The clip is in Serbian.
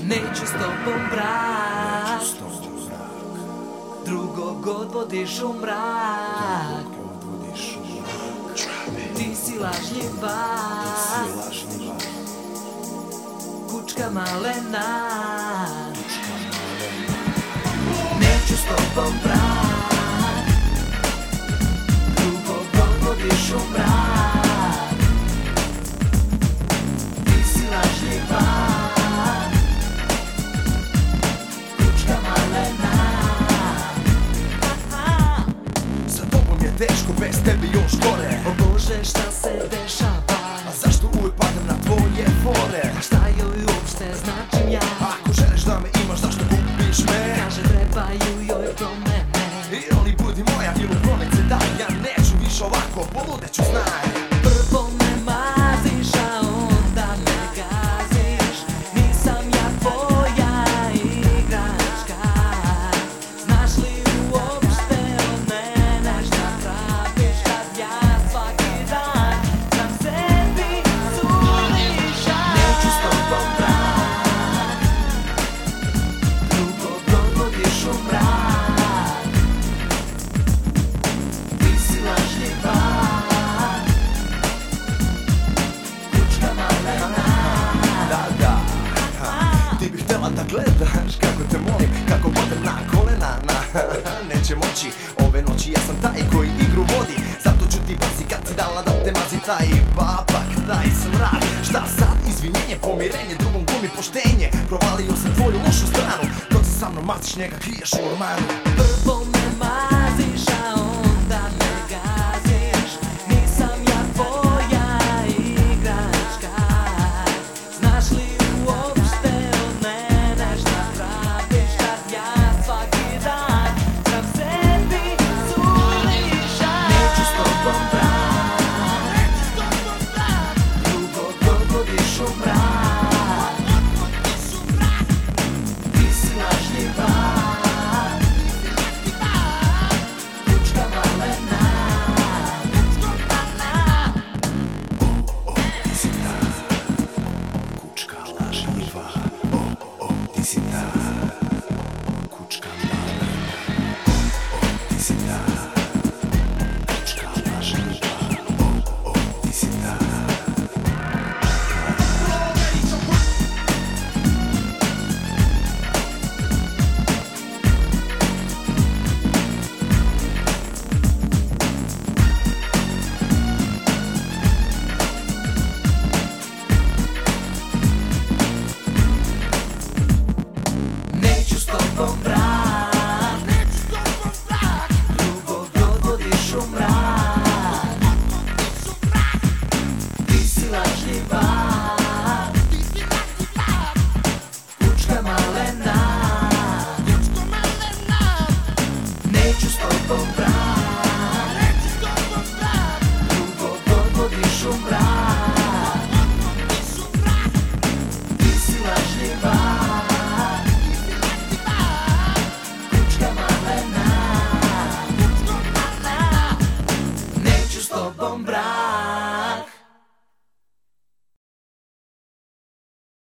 Neću s tobom brak, drugog odvodiš u mrak. Ti si lažljiva, kučka malena. Neću s tobom brak, drugog odvodiš u mrak. Ti si lažljiva, kučka malena. Sa tobom je teško, bez tebe još gore. O Bože, šta se dešava? A zašto uvek padam na tvoje fore? Šta joj uopšte značim ja? Ako želiš da me imaš, zašto kupiš me? Kaže trebaju joj promene. Ili budi moja, ili promence daj. Ja neću više ovako, poludeću znaj. Prvo me maziš, a onda me gaziš. Nisam ja tvoja igračka. Znaš li uopšte od mene šta praviš kad ja svaki dan sam sebi suvišan? Neću s tobom brak, drugog odvodiš u mrak. Ti si lažljiva, kučka malena. Da, ti bih htjela da gledaš kako te molim, kako padem na kolena. Neće moći ove noći, ja sam taj koji igru vodi. Zato ću ti bazi kad si dala da te mazi taj papak, taj smrad. Šta sad? Izvinjenje, pomirenje, drugom glumi poštenje. Provalio sam tvoju lošu stranu, dok se sa mnom maziš, njega kriješ u ormanu. Prvo me maziš, a onda me gaziš. Nisam ja tvoja igračka. Znaš li uopšte od mene šta praviš kad ja svaki dan sam sebi suvišan? Neću s tobom brak, drugog odvodiš u mrak. Ti si lažljiva, kučka malena. Ti si ta kučka lažljiva. Ti si ta